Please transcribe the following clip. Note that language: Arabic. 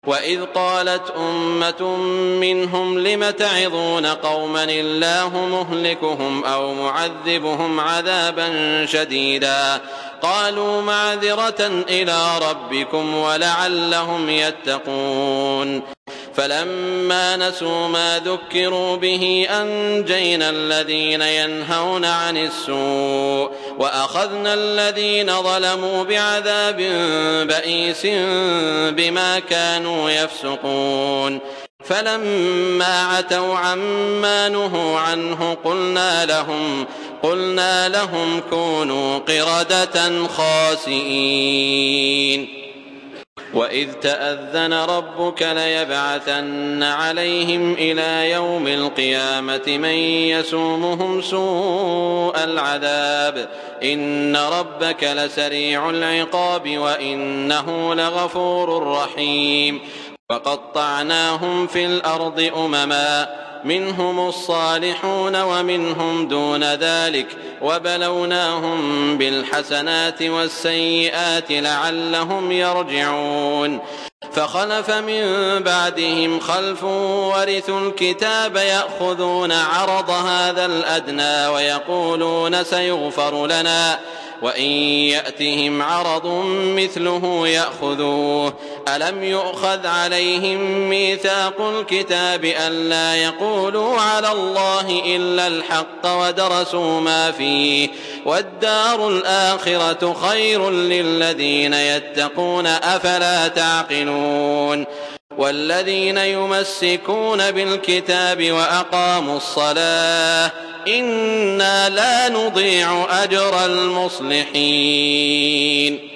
وإذ قالت أمة منهم لم تعظون قوما الله مهلكهم أو معذبهم عذابا شديدا قالوا معذرة إلى ربكم ولعلهم يتقون فلما نسوا ما ذكروا به أنجينا الذين ينهون عن السوء وأخذنا الذين ظلموا بعذاب بئيس بما كانوا يفسقون فلما عتوا عما نهوا عنه قلنا لهم كونوا قردة خاسئين وإذ تأذن ربك ليبعثن عليهم إلى يوم القيامة من يسومهم سوء العذاب إن ربك لسريع العقاب وإنه لغفور رحيم وقطعناهم في الأرض أمما منهم الصالحون ومنهم دون ذلك وبلوناهم بالحسنات والسيئات لعلهم يرجعون فخلف من بعدهم خلف ورثوا الكتاب يأخذون عرض هذا الأدنى ويقولون سيغفر لنا وإن يأتهم عرض مثله يأخذوه ألم يؤخذ عليهم ميثاق الكتاب ألا يقولوا على الله إلا الحق ودرسوا ما فيه والدار الآخرة خير للذين يتقون أفلا تعقلون والذين يمسكون بالكتاب وأقاموا الصلاة إنا لا نضيع أجر المصلحين